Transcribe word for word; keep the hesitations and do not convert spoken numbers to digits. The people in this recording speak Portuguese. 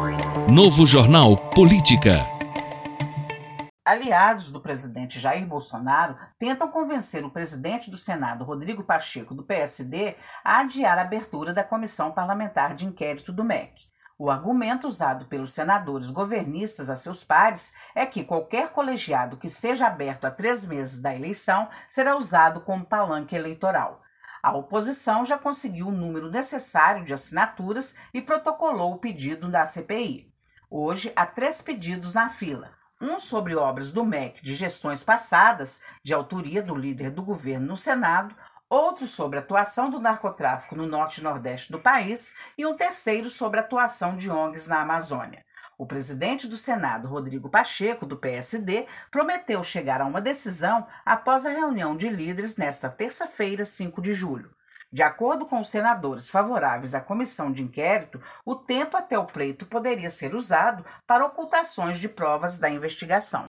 Novo Jornal Política. Aliados do presidente Jair Bolsonaro tentam convencer o presidente do Senado, Rodrigo Pacheco, do P S D, a adiar a abertura da Comissão Parlamentar de Inquérito do M E C. O argumento usado pelos senadores governistas a seus pares é que qualquer colegiado que seja aberto a três meses da eleição será usado como palanque eleitoral. A oposição já conseguiu o número necessário de assinaturas e protocolou o pedido da C P I. Hoje, há três pedidos na fila. Um sobre obras do M E C de gestões passadas, de autoria do líder do governo no Senado, outro sobre a atuação do narcotráfico no norte e nordeste do país e um terceiro sobre a atuação de O N Gs na Amazônia. O presidente do Senado, Rodrigo Pacheco, do P S D, prometeu chegar a uma decisão após a reunião de líderes nesta terça-feira, cinco de julho. De acordo com os senadores favoráveis à comissão de inquérito, o tempo até o pleito poderia ser usado para ocultações de provas da investigação.